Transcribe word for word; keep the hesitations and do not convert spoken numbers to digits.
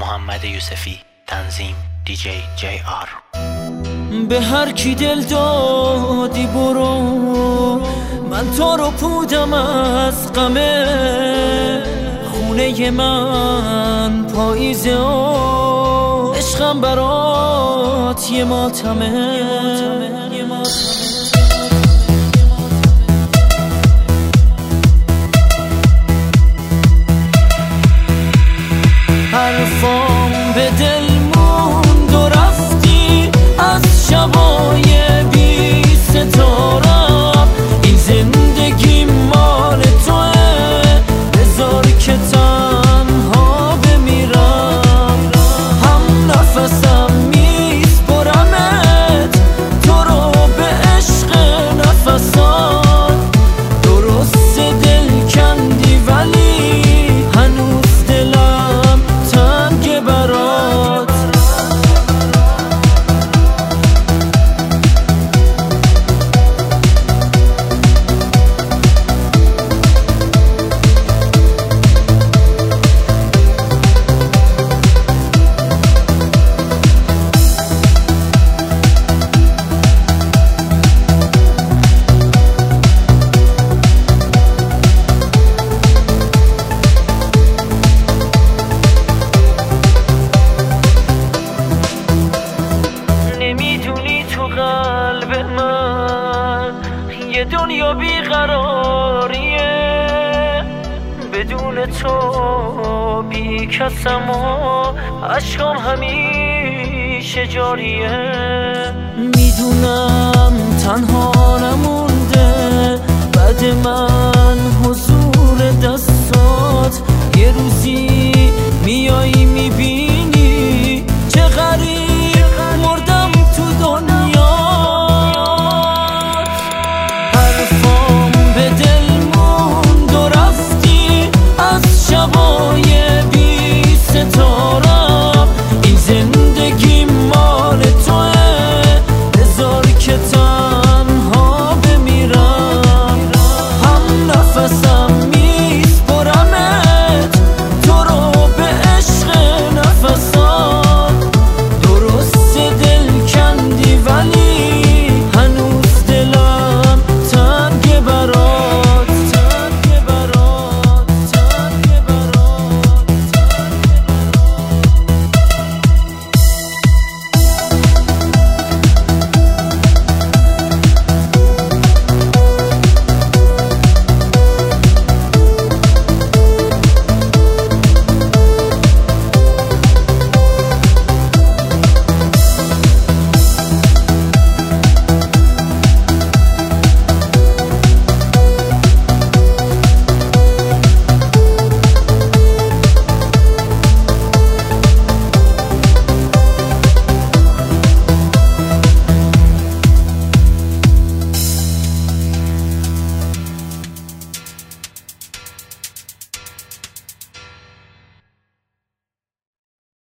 محمد یوسفی. تنظیم دی جی جی آر. به هر کی دل دادی برو، من تو رو پودم از غمه. خونه من پاییزه و عشقم برات یه ماتمه. حرفام به دل موند و رفتی از شبای بی ستارم. این زندگی مال توه، بذار که تنها بمیرم. هم نفسم میسپرمت تو رو به عشق نفسان. درست دل کندی ولی هنوز دلم تنگ برات. نمیدونی تو قلب من یه دنیا بیقراریه. بدون تو بی کسم و عشقام همیشه جاریه. میدونم تنها نمونده بعد من حضور دستات. یه روزی میای